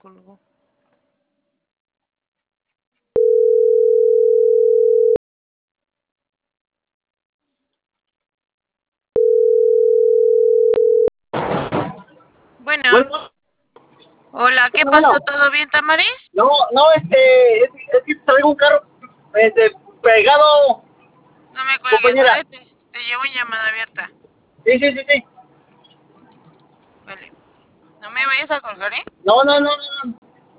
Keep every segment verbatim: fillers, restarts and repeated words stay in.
colgó. Bueno, Bueno, hola, ¿qué bueno, pasó? ¿Todo bien, Tamaris? no, no, este, es, es que traigo un carro este, pegado, No me cuelgues, compañera. ¿vale? Te, te llevo en llamada abierta. Sí, sí, sí, sí. Vale. No me vayas a colgar, ¿eh? No, no, no, no, no.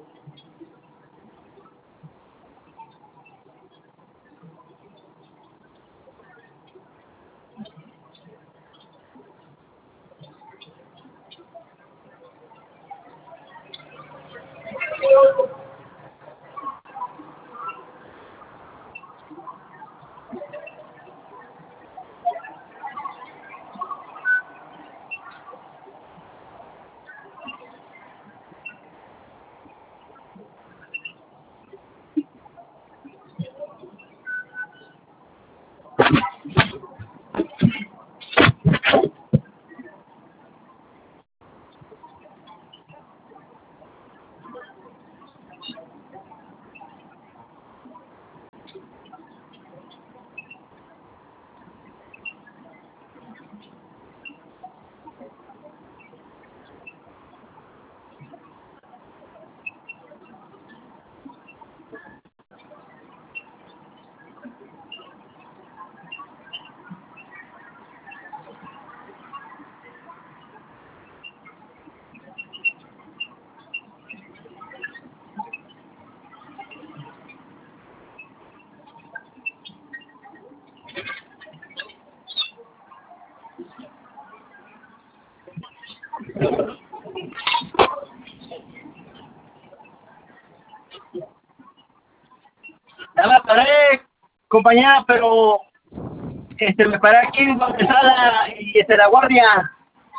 Ya me paré, compañera, pero este, me paré aquí donde está la, y este, la guardia.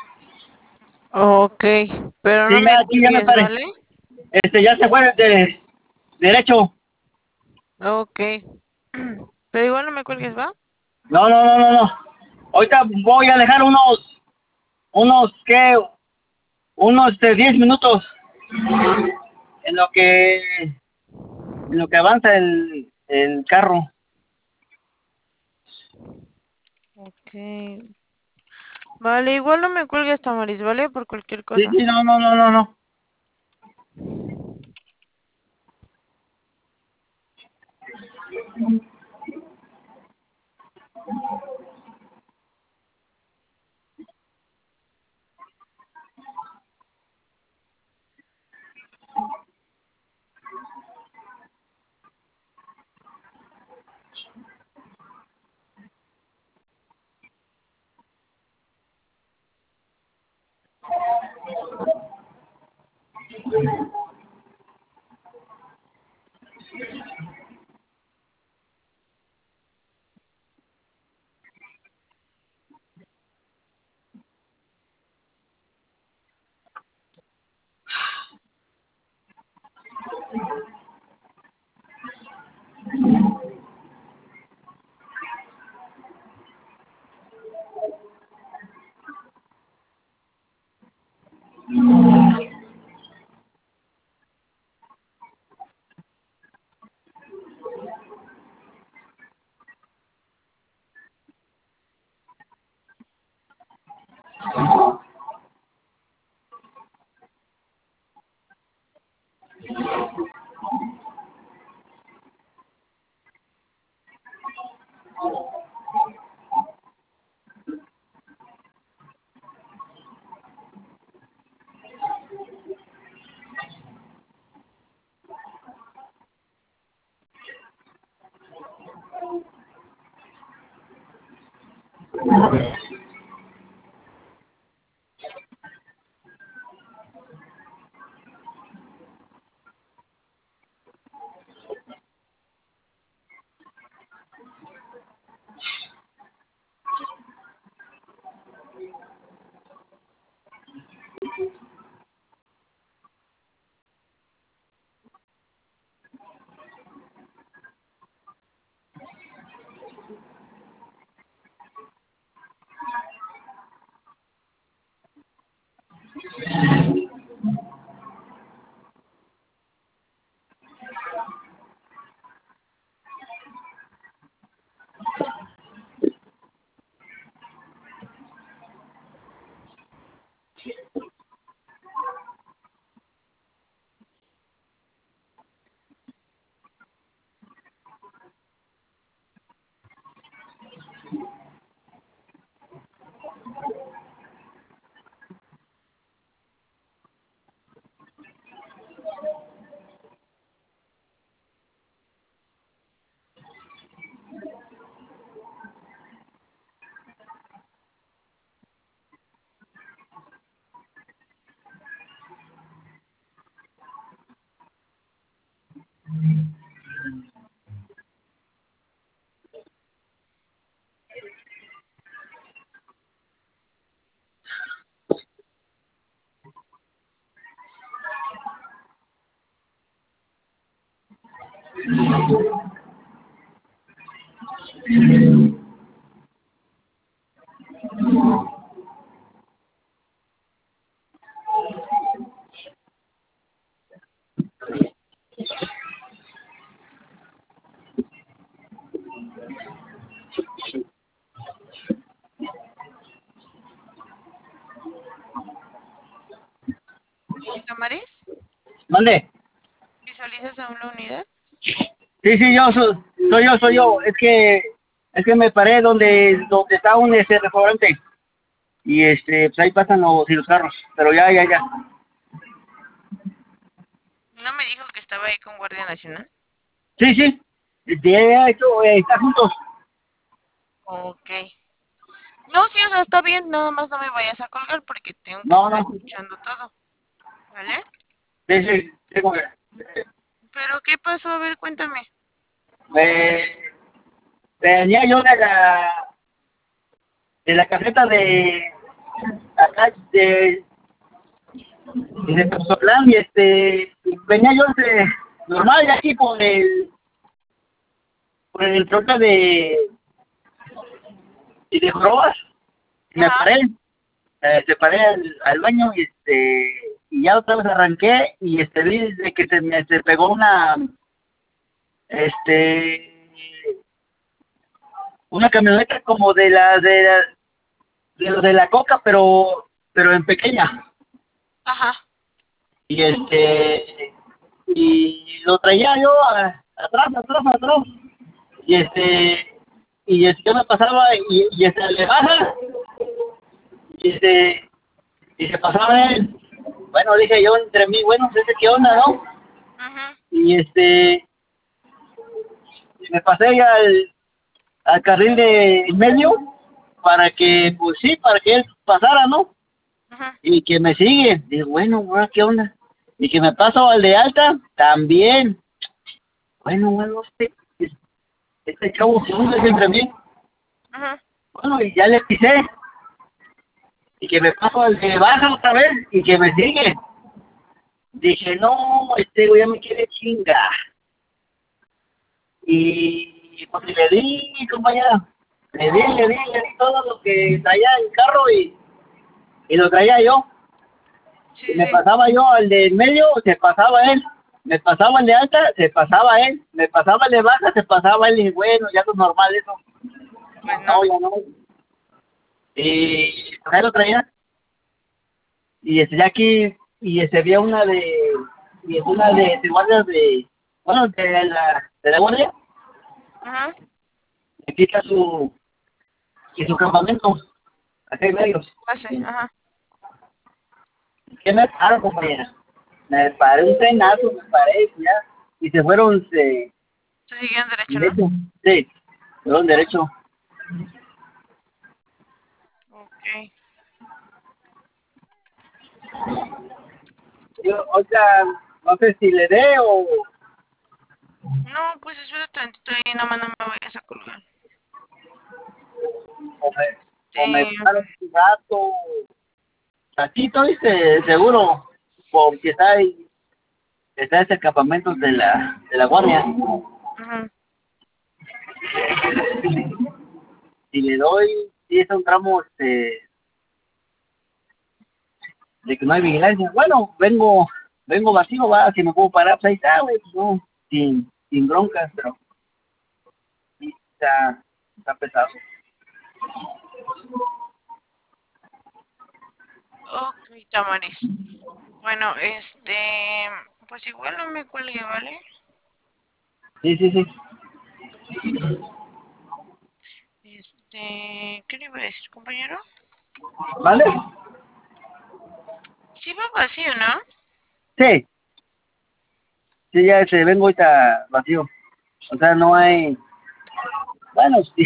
Ok, pero no Sí, me ya, aquí ya me cuelgues, paré. ¿vale? Este, ya se fue de derecho. Ok. Pero igual no me cuelgues, ¿va? No, no, no, no, no. Ahorita voy a dejar unos, unos, ¿qué? Unos este, diez minutos en lo que, en lo que avanza el, el carro. Ok. Vale, igual no me cuelgues, Tamaris, ¿vale? Por cualquier Sí, cosa. sí, no, no, no, no, no. ¿Damaris? ¿Mande? ¿Visualizas aún la unidad? Sí, sí, yo soy, soy yo, soy yo. Es que, es que me paré donde, donde está un este restaurante. Y este, pues ahí pasan los, y los carros. Pero ya, ya, ya. ¿No me dijo que estaba ahí con Guardia Nacional? Sí, sí. De hecho, eh, está juntos. Ok. No, sí, o sea, está bien, nada más no me vayas a colgar porque tengo que No, estar no. escuchando todo, ¿vale? Sí, sí. Tengo que. ¿Pero qué pasó? A ver, cuéntame. Eh, venía yo de la, de la caseta de acá de, de Tepoztlán y este, venía yo de, normal de aquí por el, por el trote de, de Jorobas. Me Ajá, paré, eh, se paré al, al baño y este, y ya otra vez arranqué y este, vi de que se me se pegó una, este, una camioneta como de la, de la, de los de la coca, pero, pero en pequeña. ajá, Y este, y lo traía yo a- atrás, atrás, atrás. Y este, y este, yo me pasaba y, y este, le baja, y este, y se pasaba él. Bueno, dije yo entre mí, bueno, pues qué onda, ¿no? ajá, Y este, y me pasé ya al, al carril de en medio para que, pues sí, para que él pasara, ¿no? ajá. Y que me sigue. Digo, bueno, bueno, ¿qué onda? Y que me paso al de alta, también. Bueno, bueno, este, este chavo se hunde entre mí. Ajá. Bueno, y ya le pisé. Y que me paso al de baja otra vez y que me sigue. Dije, no, este güey ya me quiere chingar. Y pues le di, compañera. Le di, le di, le di todo lo que traía el carro y, y lo traía yo. Sí, Y me sí. pasaba yo al de en medio, se pasaba él. Me pasaba el de alta, se pasaba él. Me pasaba el de baja, se pasaba él. Y bueno, ya es normal eso. Pues no. No, ya no. Y pues ahí lo traía. Y este, ya aquí, y este, había una de, y es una de, de guardias de, bueno, de la, de la guardia. Ajá. Aquí está su, y su campamento. Acá hay medios. Pase, ajá. ¿Qué me paro, compañera? Me paré un trenazo, me paré, ya. Y se fueron, se, Se siguieron derecho, ¿no? derecho. Sí, se fueron derecho. Ok. Yo, o sea, no sé si le dé o, No, pues espera tantito ahí, nada más no me vayas a colgar. o me, o me Sí. paro un rato. Aquí estoy se- seguro, porque está ahí, está ese campamento de la, de la guardia. Ajá. Si le doy, si es un tramo este, de que no hay vigilancia, bueno, vengo, vengo vacío, va, si me puedo parar, pues ahí está, güey, pues no, sin, sin broncas, pero sí, está, está pesado. Ok, Tamaris. Bueno, este, pues igual no me cuelgue, ¿vale? Sí, sí, sí. Este, ¿qué le iba a decir, compañero? ¿Vale? Sí va vacío, ¿no? Sí, sí, ya este, vengo ahorita vacío. O sea, no hay, bueno, sí,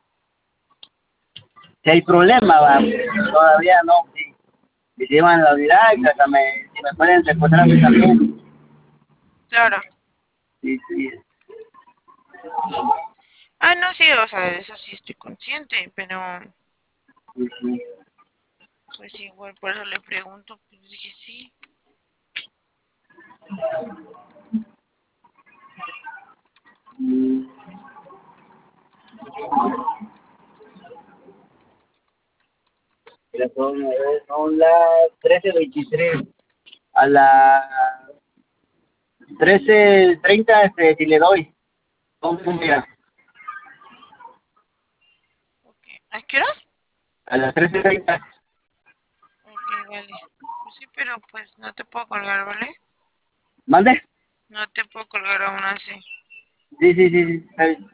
si hay problema, va. Todavía no, sí. Si se llevan la unidad, y hasta me, si me pueden secuestrar a mí también. Claro. Sí, sí, Ah, no, sí, o sea, de eso sí estoy consciente, pero sí, sí. pues igual por eso le pregunto, pues dije sí. Mm, mira, son, eh, son las trece veintitrés. A las trece treinta, este, si le doy. ¿Cómo mira? Ok, ¿a qué horas? A las trece treinta. Ok, vale. Pues sí, pero pues no te puedo colgar, ¿vale? ¿Mande? No te puedo colgar aún así. Sí, sí, sí, sí, está bien.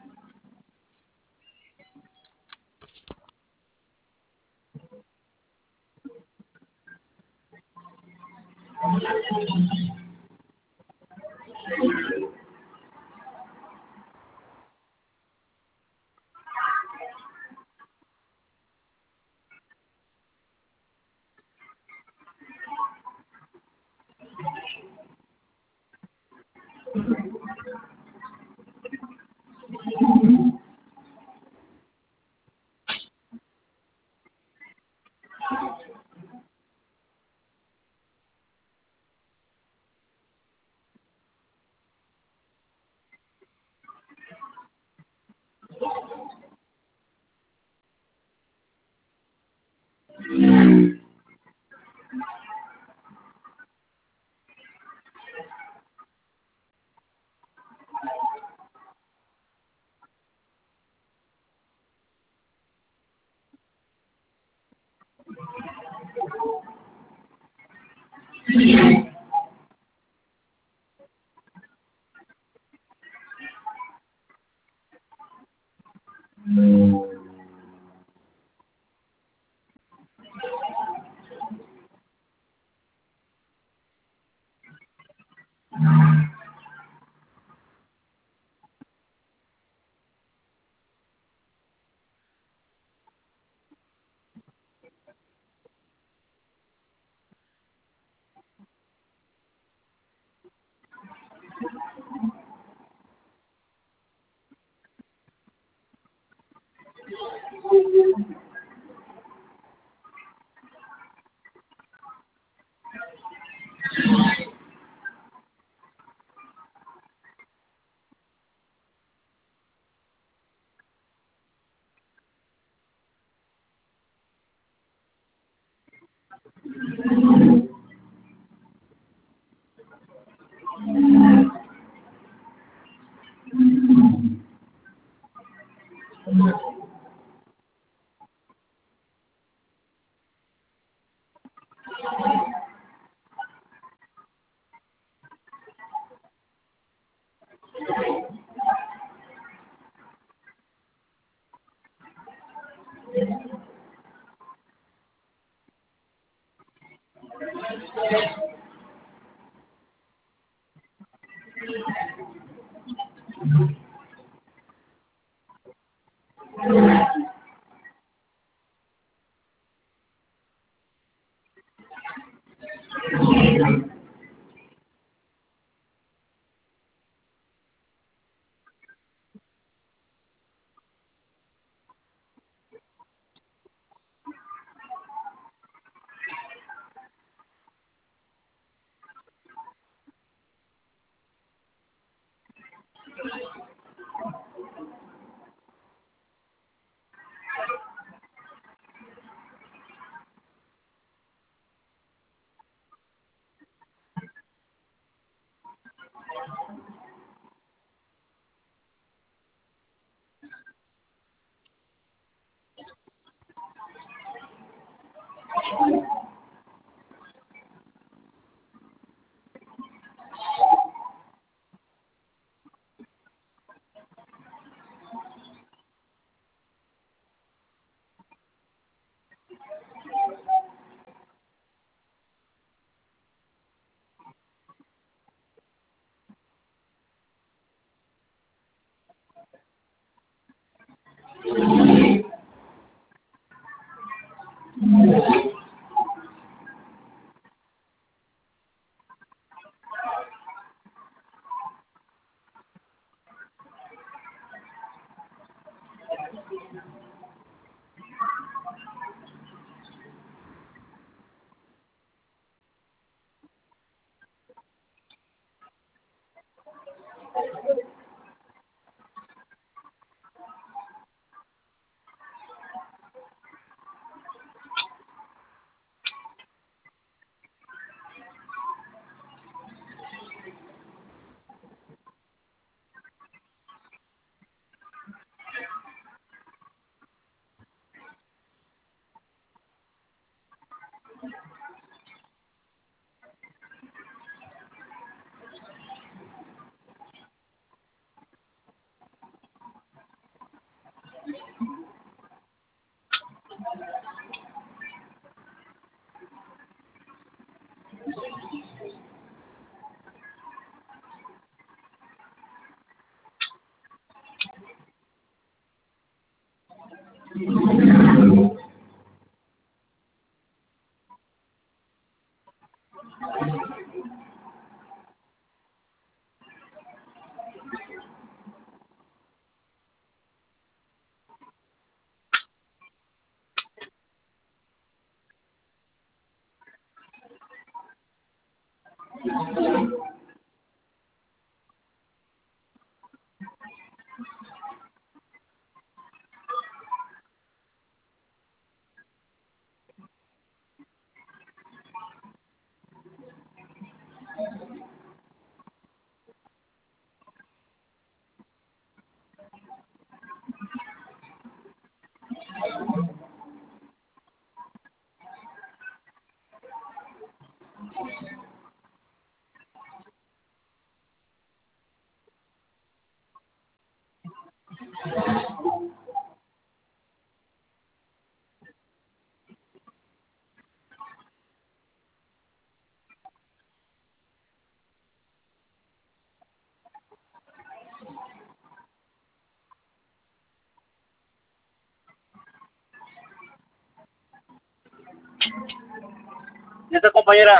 Esta compañera,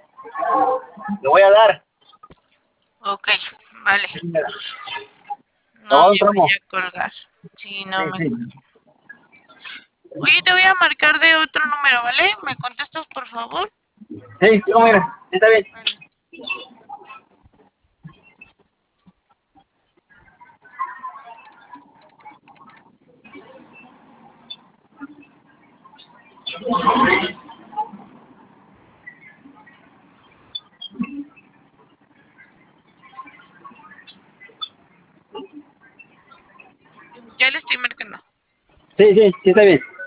le voy a dar. Ok, vale. Mira, le No voy a dar me un voy tramo. a colgar. Sí, no Sí, me... sí. Oye, te voy a marcar de otro número, ¿vale? ¿Me contestas, por favor? Sí, compañera, sí, está bien. Vale. Ya le estoy marcando. Sí, sí, sí, está bien.